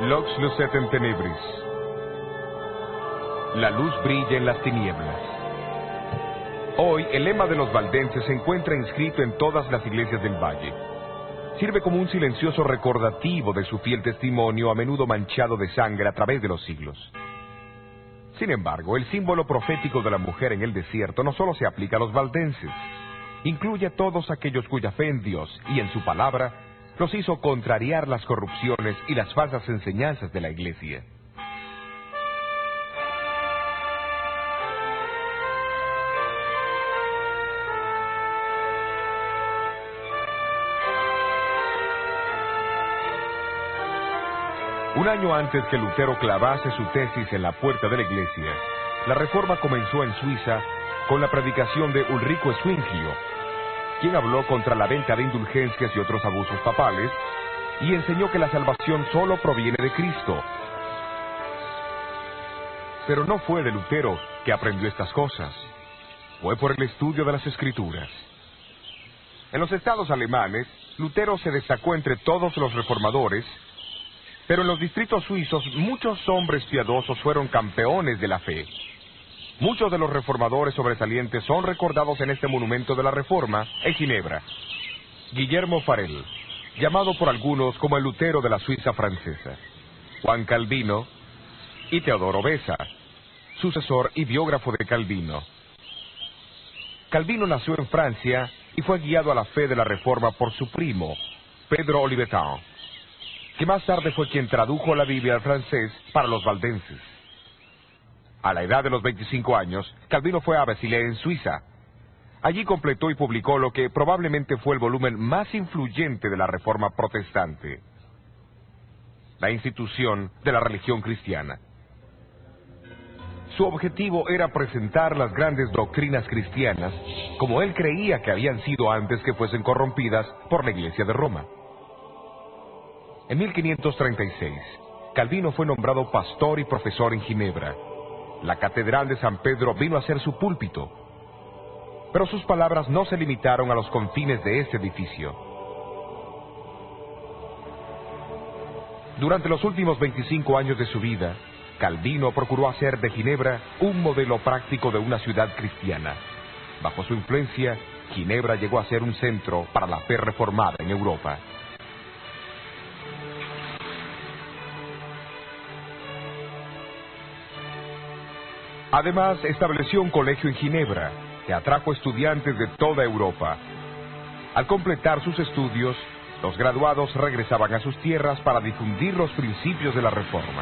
Lux lucet in tenebris. La luz brilla en las tinieblas. Hoy, el lema de los valdenses se encuentra inscrito en todas las iglesias del valle. Sirve como un silencioso recordativo de su fiel testimonio, a menudo manchado de sangre a través de los siglos. Sin embargo, el símbolo profético de la mujer en el desierto no solo se aplica a los valdenses, incluye a todos aquellos cuya fe en Dios y en su palabra los hizo contrariar las corrupciones y las falsas enseñanzas de la iglesia. Un año antes que Lutero clavase su tesis en la puerta de la iglesia, la Reforma comenzó en Suiza con la predicación de Ulrico Zwinglio, quien habló contra la venta de indulgencias y otros abusos papales, y enseñó que la salvación solo proviene de Cristo. Pero no fue de Lutero que aprendió estas cosas, fue por el estudio de las Escrituras. En los estados alemanes, Lutero se destacó entre todos los reformadores, pero en los distritos suizos muchos hombres piadosos fueron campeones de la fe. Muchos de los reformadores sobresalientes son recordados en este monumento de la Reforma en Ginebra. Guillermo Farel, llamado por algunos como el Lutero de la Suiza francesa; Juan Calvino y Teodoro Beza, sucesor y biógrafo de Calvino. Calvino nació en Francia y fue guiado a la fe de la Reforma por su primo, Pedro Olivetan, que más tarde fue quien tradujo la Biblia al francés para los valdenses. A la edad de los 25 años, Calvino fue a Basilea en Suiza. Allí completó y publicó lo que probablemente fue el volumen más influyente de la Reforma protestante, la institución de la religión cristiana. Su objetivo era presentar las grandes doctrinas cristianas como él creía que habían sido antes que fuesen corrompidas por la Iglesia de Roma. En 1536, Calvino fue nombrado pastor y profesor en Ginebra. La Catedral de San Pedro vino a ser su púlpito. Pero sus palabras no se limitaron a los confines de este edificio. Durante los últimos 25 años de su vida, Calvino procuró hacer de Ginebra un modelo práctico de una ciudad cristiana. Bajo su influencia, Ginebra llegó a ser un centro para la fe reformada en Europa. Además, estableció un colegio en Ginebra, que atrajo estudiantes de toda Europa. Al completar sus estudios, los graduados regresaban a sus tierras para difundir los principios de la Reforma.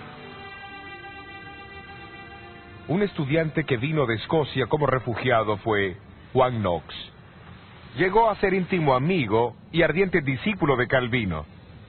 Un estudiante que vino de Escocia como refugiado fue Juan Knox. Llegó a ser íntimo amigo y ardiente discípulo de Calvino.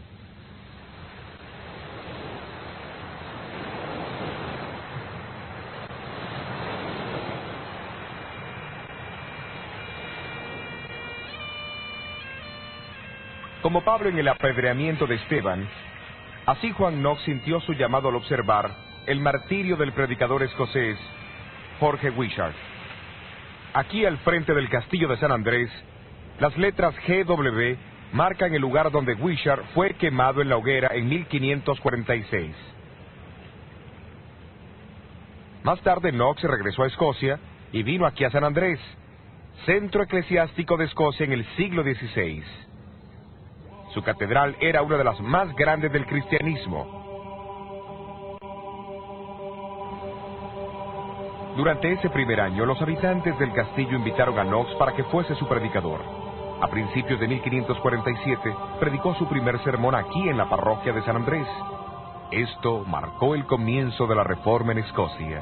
Como Pablo en el apedreamiento de Esteban, así Juan Knox sintió su llamado al observar el martirio del predicador escocés Jorge Wishart. Aquí al frente del castillo de San Andrés, las letras GW marcan el lugar donde Wishart fue quemado en la hoguera en 1546. Más tarde Knox regresó a Escocia y vino aquí a San Andrés, centro eclesiástico de Escocia en el siglo XVI. Su catedral era una de las más grandes del cristianismo. Durante ese primer año, los habitantes del castillo invitaron a Knox para que fuese su predicador. A principios de 1547, predicó su primer sermón aquí en la parroquia de San Andrés. Esto marcó el comienzo de la Reforma en Escocia.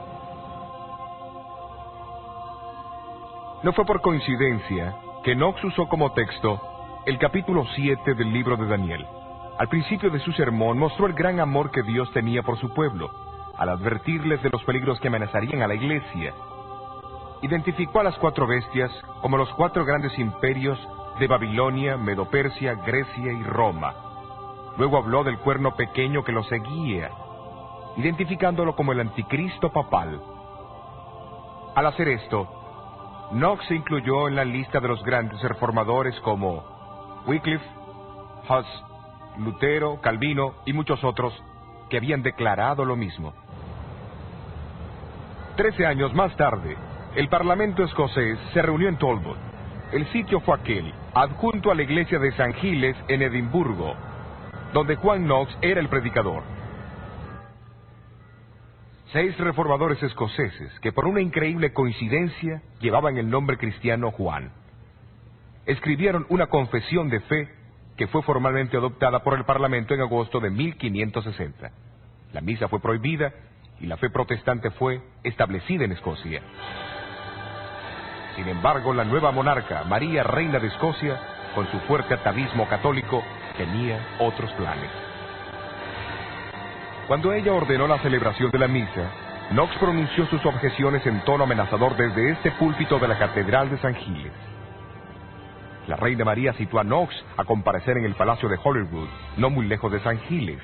No fue por coincidencia que Knox usó como texto el capítulo 7 del libro de Daniel. Al principio de su sermón mostró el gran amor que Dios tenía por su pueblo, al advertirles de los peligros que amenazarían a la iglesia. Identificó a las 4 bestias como los 4 grandes imperios de Babilonia, Medo-Persia, Grecia y Roma. Luego habló del cuerno pequeño que lo seguía, identificándolo como el anticristo papal. Al hacer esto, Knox se incluyó en la lista de los grandes reformadores como Wycliffe, Huss, Lutero, Calvino y muchos otros que habían declarado lo mismo. 13 años más tarde, el Parlamento escocés se reunió en Talbot. El sitio fue aquel, adjunto a la iglesia de San Giles en Edimburgo, donde Juan Knox era el predicador. 6 reformadores escoceses, que por una increíble coincidencia llevaban el nombre cristiano Juan, escribieron una confesión de fe que fue formalmente adoptada por el Parlamento en agosto de 1560. La misa fue prohibida y la fe protestante fue establecida en Escocia. Sin embargo, la nueva monarca, María, reina de Escocia, con su fuerte atavismo católico, tenía otros planes. Cuando ella ordenó la celebración de la misa, Knox pronunció sus objeciones en tono amenazador desde este púlpito de la Catedral de San Giles. La reina María citó a Knox a comparecer en el Palacio de Holyrood, no muy lejos de San Giles.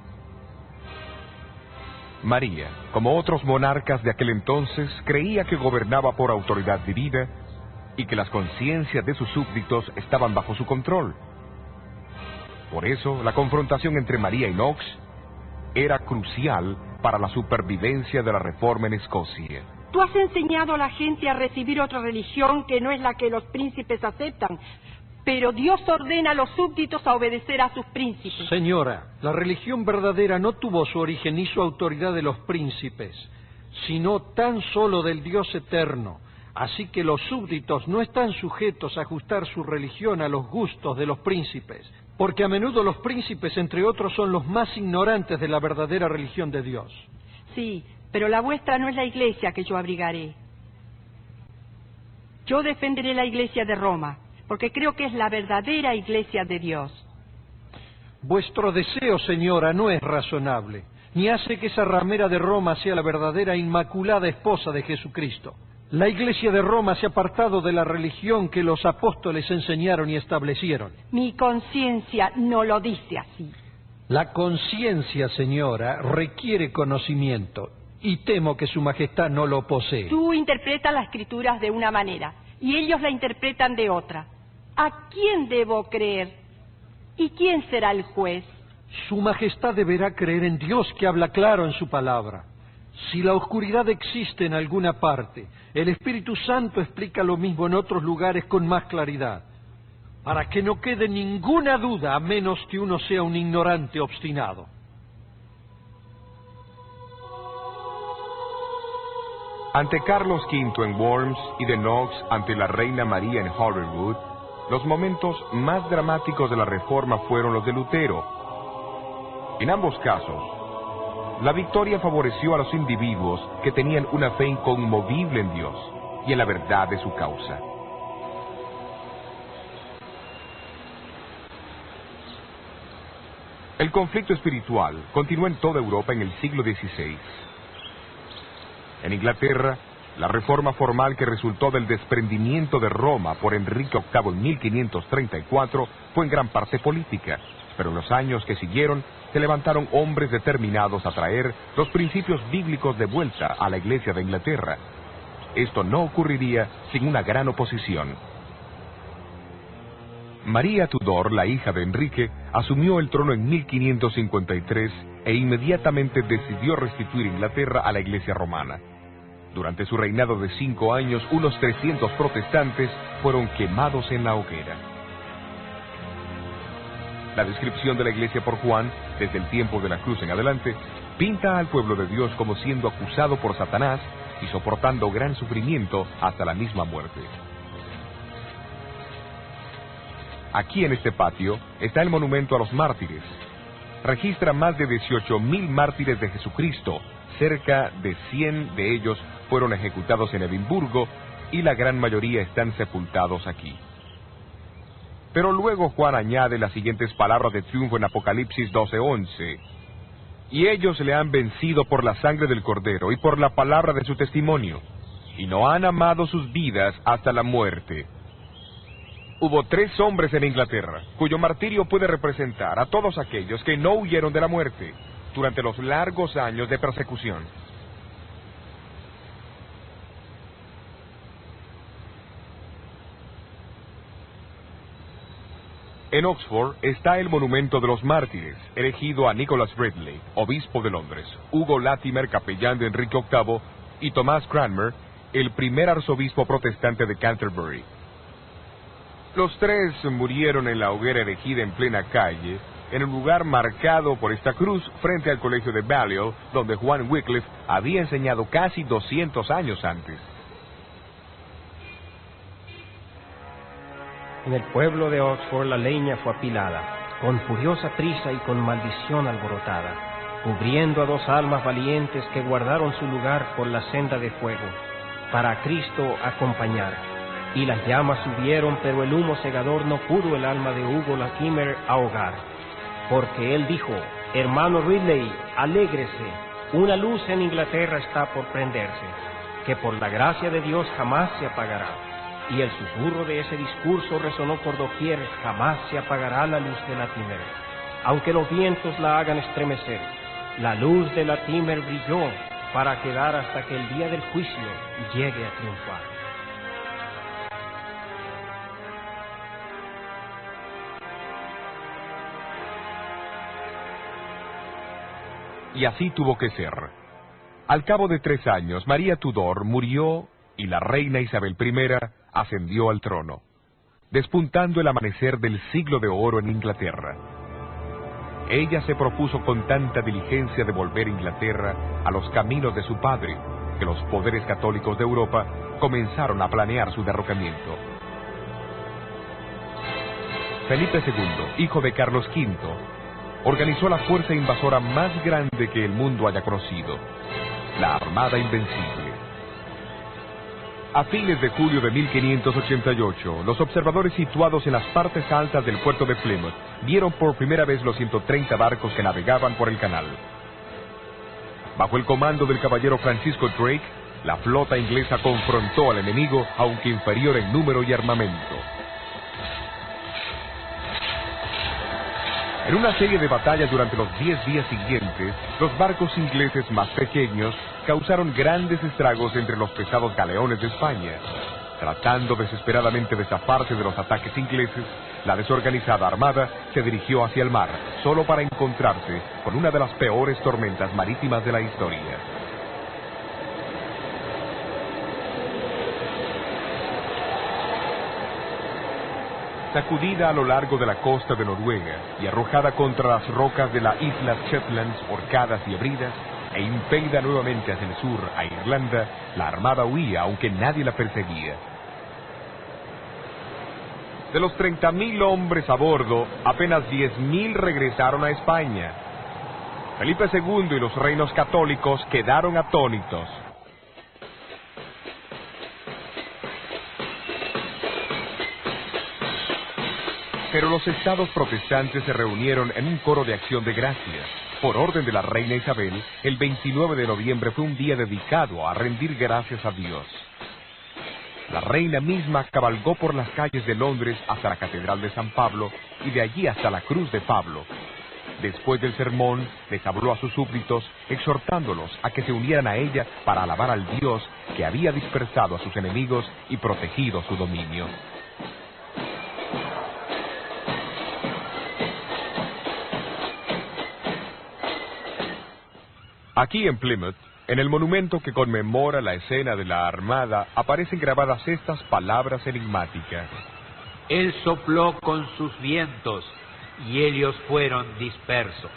María, como otros monarcas de aquel entonces, creía que gobernaba por autoridad divina y que las conciencias de sus súbditos estaban bajo su control. Por eso, la confrontación entre María y Knox era crucial para la supervivencia de la reforma en Escocia. Tú has enseñado a la gente a recibir otra religión que no es la que los príncipes aceptan, pero Dios ordena a los súbditos a obedecer a sus príncipes. Señora, la religión verdadera no tuvo su origen ni su autoridad de los príncipes, sino tan solo del Dios eterno. Así que los súbditos no están sujetos a ajustar su religión a los gustos de los príncipes, porque a menudo los príncipes, entre otros, son los más ignorantes de la verdadera religión de Dios. Sí, pero la vuestra no es la iglesia que yo abrigaré. Yo defenderé la iglesia de Roma, porque creo que es la verdadera iglesia de Dios. Vuestro deseo, señora, no es razonable, ni hace que esa ramera de Roma sea la verdadera inmaculada esposa de Jesucristo. La iglesia de Roma se ha apartado de la religión que los apóstoles enseñaron y establecieron. Mi conciencia no lo dice así. La conciencia, señora, requiere conocimiento, y temo que su majestad no lo posee. Tú interpretas las escrituras de una manera, y ellos la interpretan de otra. ¿A quién debo creer? ¿Y quién será el juez? Su majestad deberá creer en Dios, que habla claro en su palabra. Si la oscuridad existe en alguna parte, el Espíritu Santo explica lo mismo en otros lugares con más claridad, para que no quede ninguna duda, a menos que uno sea un ignorante obstinado. Ante Carlos V en Worms y de Knox ante la reina María en Holyrood, los momentos más dramáticos de la reforma fueron los de Lutero. En ambos casos, la victoria favoreció a los individuos que tenían una fe inconmovible en Dios y en la verdad de su causa. El conflicto espiritual continuó en toda Europa en el siglo XVI. En Inglaterra, la reforma formal que resultó del desprendimiento de Roma por Enrique VIII en 1534 fue en gran parte política, pero en los años que siguieron se levantaron hombres determinados a traer los principios bíblicos de vuelta a la Iglesia de Inglaterra. Esto no ocurriría sin una gran oposición. María Tudor, la hija de Enrique, asumió el trono en 1553 e inmediatamente decidió restituir Inglaterra a la Iglesia romana. Durante su reinado de 5 años, unos 300 protestantes fueron quemados en la hoguera. La descripción de la Iglesia por Juan, desde el tiempo de la cruz en adelante, pinta al pueblo de Dios como siendo acusado por Satanás y soportando gran sufrimiento hasta la misma muerte. Aquí en este patio está el monumento a los mártires. Registra más de 18.000 mártires de Jesucristo. Cerca de 100 de ellos fueron ejecutados en Edimburgo y la gran mayoría están sepultados aquí. Pero luego Juan añade las siguientes palabras de triunfo en Apocalipsis 12:11. Y ellos le han vencido por la sangre del Cordero y por la palabra de su testimonio, y no han amado sus vidas hasta la muerte. Hubo 3 hombres en Inglaterra, cuyo martirio puede representar a todos aquellos que no huyeron de la muerte durante los largos años de persecución. En Oxford está el monumento de los mártires, erigido a Nicholas Ridley, obispo de Londres, Hugo Latimer, capellán de Enrique VIII, y Thomas Cranmer, el primer arzobispo protestante de Canterbury. Los tres murieron en la hoguera erigida en plena calle, en un lugar marcado por esta cruz frente al colegio de Balliol, donde Juan Wycliffe había enseñado casi 200 años antes. En el pueblo de Oxford la leña fue apilada, con furiosa prisa y con maldición alborotada, cubriendo a 2 almas valientes que guardaron su lugar por la senda de fuego, para a Cristo acompañar. Y las llamas subieron, pero el humo cegador no pudo el alma de Hugo Latimer ahogar, porque él dijo: hermano Ridley, alégrese, una luz en Inglaterra está por prenderse, que por la gracia de Dios jamás se apagará. Y el susurro de ese discurso resonó por doquier: jamás se apagará la luz de Latimer, aunque los vientos la hagan estremecer. La luz de Latimer brilló para quedar hasta que el día del juicio llegue a triunfar. Y así tuvo que ser. Al cabo de 3 años, María Tudor murió y la reina Isabel I ascendió al trono, despuntando el amanecer del siglo de oro en Inglaterra. Ella se propuso con tanta diligencia devolver Inglaterra a los caminos de su padre, que los poderes católicos de Europa comenzaron a planear su derrocamiento. Felipe II, hijo de Carlos V, organizó la fuerza invasora más grande que el mundo haya conocido, la Armada Invencible. A fines de julio de 1588, los observadores situados en las partes altas del puerto de Plymouth vieron por primera vez los 130 barcos que navegaban por el canal. Bajo el comando del caballero Francisco Drake, la flota inglesa confrontó al enemigo, aunque inferior en número y armamento. En una serie de batallas durante los 10 días siguientes, los barcos ingleses más pequeños causaron grandes estragos entre los pesados galeones de España. Tratando desesperadamente de zafarse de los ataques ingleses, la desorganizada armada se dirigió hacia el mar, solo para encontrarse con una de las peores tormentas marítimas de la historia. Sacudida a lo largo de la costa de Noruega y arrojada contra las rocas de las islas Shetlands, horcadas y abridas, e impelida nuevamente hacia el sur, a Irlanda, la armada huía, aunque nadie la perseguía. De los 30.000 hombres a bordo, apenas 10.000 regresaron a España. Felipe II y los reinos católicos quedaron atónitos. Pero los estados protestantes se reunieron en un coro de acción de gracias. Por orden de la reina Isabel, el 29 de noviembre fue un día dedicado a rendir gracias a Dios. La reina misma cabalgó por las calles de Londres hasta la Catedral de San Pablo y de allí hasta la Cruz de Pablo. Después del sermón, les habló a sus súbditos, exhortándolos a que se unieran a ella para alabar al Dios que había dispersado a sus enemigos y protegido su dominio. Aquí en Plymouth, en el monumento que conmemora la escena de la Armada, aparecen grabadas estas palabras enigmáticas. Él sopló con sus vientos, y ellos fueron dispersos.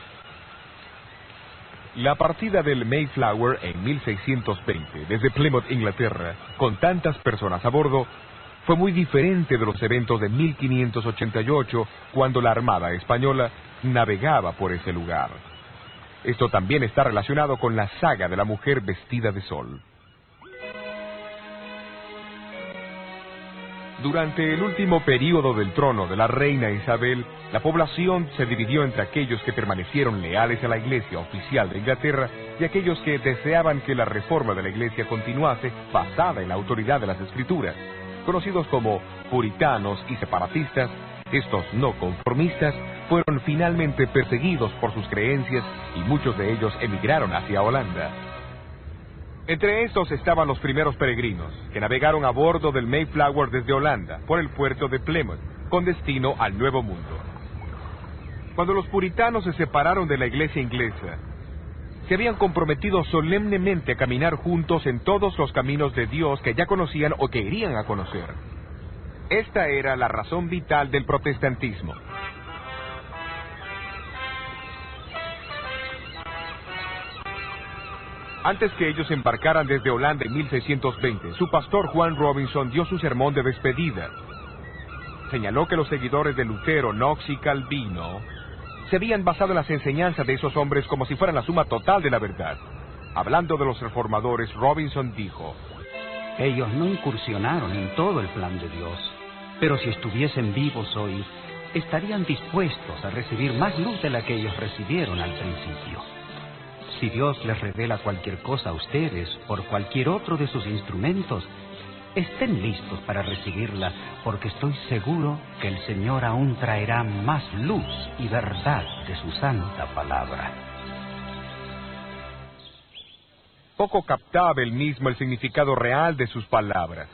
La partida del Mayflower en 1620, desde Plymouth, Inglaterra, con tantas personas a bordo, fue muy diferente de los eventos de 1588, cuando la Armada española navegaba por ese lugar. Esto también está relacionado con la saga de la mujer vestida de sol. Durante el último período del trono de la reina Isabel, la población se dividió entre aquellos que permanecieron leales a la Iglesia oficial de Inglaterra y aquellos que deseaban que la reforma de la Iglesia continuase basada en la autoridad de las Escrituras. Conocidos como puritanos y separatistas, estos no conformistas fueron finalmente perseguidos por sus creencias y muchos de ellos emigraron hacia Holanda. Entre estos estaban los primeros peregrinos, que navegaron a bordo del Mayflower desde Holanda, por el puerto de Plymouth, con destino al Nuevo Mundo. Cuando los puritanos se separaron de la iglesia inglesa, se habían comprometido solemnemente a caminar juntos en todos los caminos de Dios que ya conocían o que irían a conocer. Esta era la razón vital del protestantismo. Antes que ellos embarcaran desde Holanda en 1620, su pastor Juan Robinson dio su sermón de despedida. Señaló que los seguidores de Lutero, Knox y Calvino se habían basado en las enseñanzas de esos hombres como si fueran la suma total de la verdad. Hablando de los reformadores, Robinson dijo: ellos no incursionaron en todo el plan de Dios, pero si estuviesen vivos hoy, estarían dispuestos a recibir más luz de la que ellos recibieron al principio. Si Dios les revela cualquier cosa a ustedes por cualquier otro de sus instrumentos, estén listos para recibirla, porque estoy seguro que el Señor aún traerá más luz y verdad de su santa palabra. Poco captaba él mismo el significado real de sus palabras.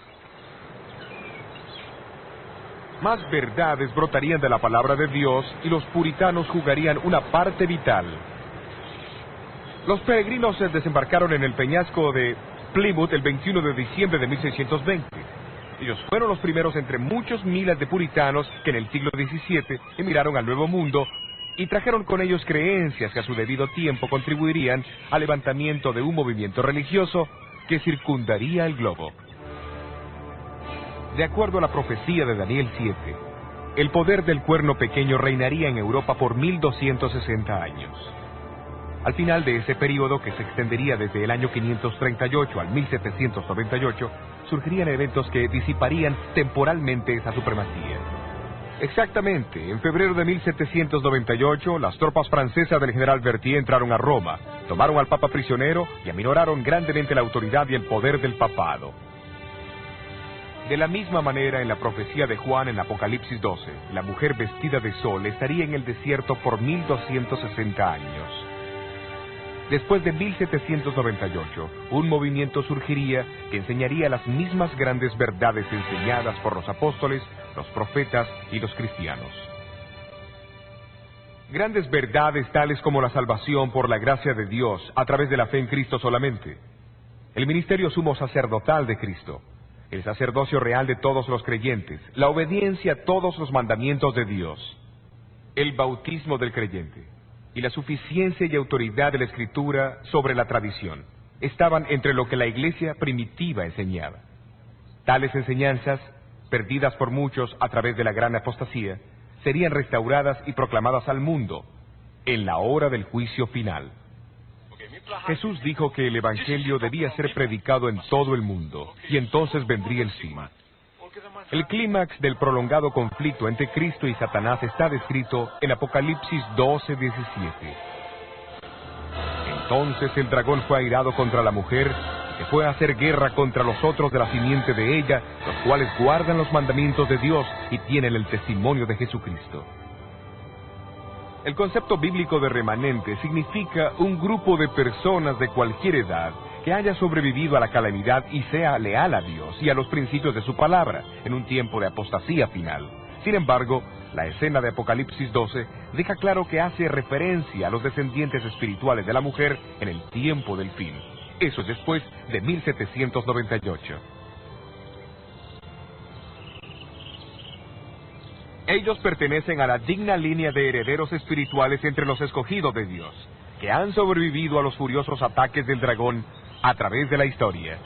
Más verdades brotarían de la palabra de Dios y los puritanos jugarían una parte vital. Los peregrinos se desembarcaron en el peñasco de Plymouth el 21 de diciembre de 1620. Ellos fueron los primeros entre muchos miles de puritanos que en el siglo XVII emigraron al Nuevo Mundo y trajeron con ellos creencias que a su debido tiempo contribuirían al levantamiento de un movimiento religioso que circundaría el globo. De acuerdo a la profecía de Daniel 7, el poder del cuerno pequeño reinaría en Europa por 1260 años. Al final de ese periodo, que se extendería desde el año 538 al 1798, surgirían eventos que disiparían temporalmente esa supremacía. Exactamente, en febrero de 1798, las tropas francesas del general Berthier entraron a Roma, tomaron al Papa prisionero y aminoraron grandemente la autoridad y el poder del papado. De la misma manera, en la profecía de Juan en Apocalipsis 12, la mujer vestida de sol estaría en el desierto por 1260 años. Después de 1798, un movimiento surgiría que enseñaría las mismas grandes verdades enseñadas por los apóstoles, los profetas y los cristianos. Grandes verdades tales como la salvación por la gracia de Dios a través de la fe en Cristo solamente, el ministerio sumo sacerdotal de Cristo, el sacerdocio real de todos los creyentes, la obediencia a todos los mandamientos de Dios, el bautismo del creyente y la suficiencia y autoridad de la Escritura sobre la tradición estaban entre lo que la iglesia primitiva enseñaba. Tales enseñanzas, perdidas por muchos a través de la gran apostasía, serían restauradas y proclamadas al mundo en la hora del juicio final. Jesús dijo que el Evangelio debía ser predicado en todo el mundo, y entonces vendría el fin. El clímax del prolongado conflicto entre Cristo y Satanás está descrito en Apocalipsis 12:17. Entonces el dragón fue airado contra la mujer, que fue a hacer guerra contra los otros de la simiente de ella, los cuales guardan los mandamientos de Dios y tienen el testimonio de Jesucristo. El concepto bíblico de remanente significa un grupo de personas de cualquier edad que haya sobrevivido a la calamidad y sea leal a Dios y a los principios de su palabra en un tiempo de apostasía final. Sin embargo, la escena de Apocalipsis 12 deja claro que hace referencia a los descendientes espirituales de la mujer en el tiempo del fin. Eso es después de 1798. Ellos pertenecen a la digna línea de herederos espirituales entre los escogidos de Dios, que han sobrevivido a los furiosos ataques del dragón a través de la historia.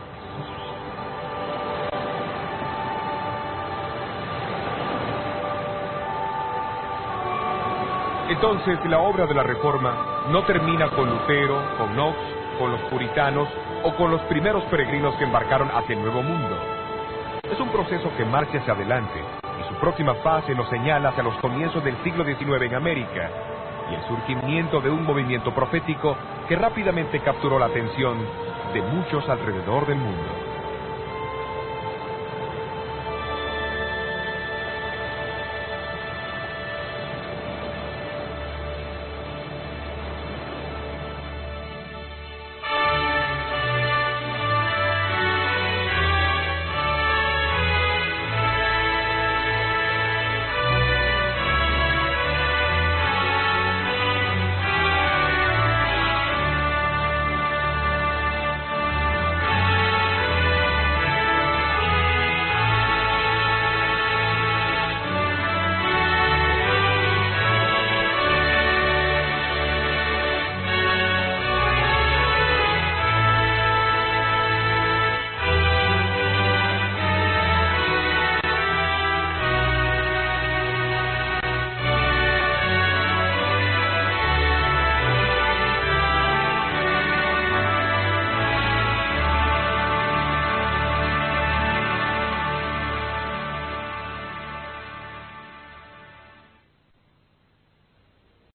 Entonces, la obra de la Reforma no termina con Lutero, con Knox, con los puritanos o con los primeros peregrinos que embarcaron hacia el Nuevo Mundo. Es un proceso que marcha hacia adelante, y su próxima fase nos señala hacia los comienzos del siglo XIX en América, y el surgimiento de un movimiento profético que rápidamente capturó la atención de muchos alrededor del mundo.